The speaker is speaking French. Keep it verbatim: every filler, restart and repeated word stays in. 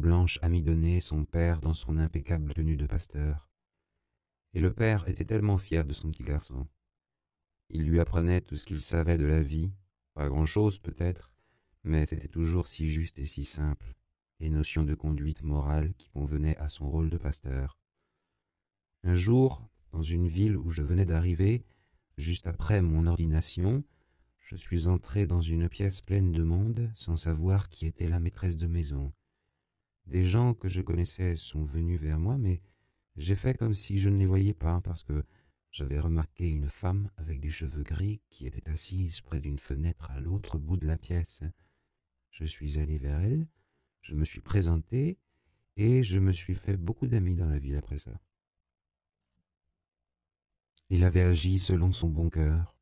blanche amidonnée son père dans son impeccable tenue de pasteur. Et le père était tellement fier de son petit garçon. Il lui apprenait tout ce qu'il savait de la vie, pas grand-chose peut-être, mais c'était toujours si juste et si simple, les notions de conduite morale qui convenaient à son rôle de pasteur. Un jour, dans une ville où je venais d'arriver, juste après mon ordination, je suis entré dans une pièce pleine de monde sans savoir qui était la maîtresse de maison. Des gens que je connaissais sont venus vers moi, mais j'ai fait comme si je ne les voyais pas parce que j'avais remarqué une femme avec des cheveux gris qui était assise près d'une fenêtre à l'autre bout de la pièce. Je suis allé vers elle, je me suis présenté et je me suis fait beaucoup d'amis dans la ville après ça. Il avait agi selon son bon cœur.